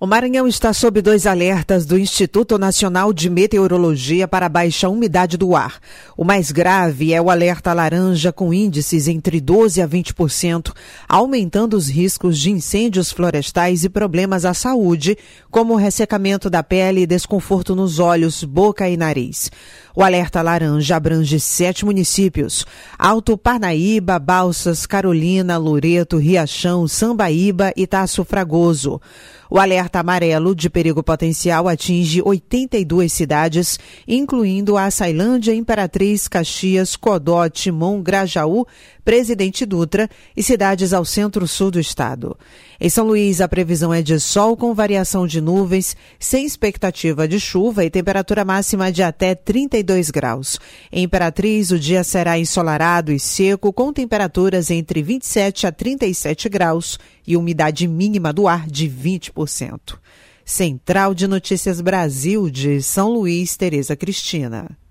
O Maranhão está sob 2 alertas do Instituto Nacional de Meteorologia para a baixa umidade do ar. O mais grave é o alerta laranja com índices entre 12% a 20%, aumentando os riscos de incêndios florestais e problemas à saúde, como ressecamento da pele e desconforto nos olhos, boca e nariz. O alerta laranja abrange 7 municípios: Alto Parnaíba, Balsas, Carolina, Loreto, Riachão, Sambaíba e Taço Fragoso. O alerta amarelo de perigo potencial atinge 82 cidades, incluindo a Açailândia, Imperatriz, Caxias, Codó, Timon, Grajaú, Presidente Dutra e cidades ao centro-sul do estado. Em São Luís, a previsão é de sol com variação de nuvens, sem expectativa de chuva e temperatura máxima de até 32 graus. Em Imperatriz, o dia será ensolarado e seco, com temperaturas entre 27 a 37 graus e umidade mínima do ar de 20%. Central de Notícias Brasil de São Luís, Tereza Cristina.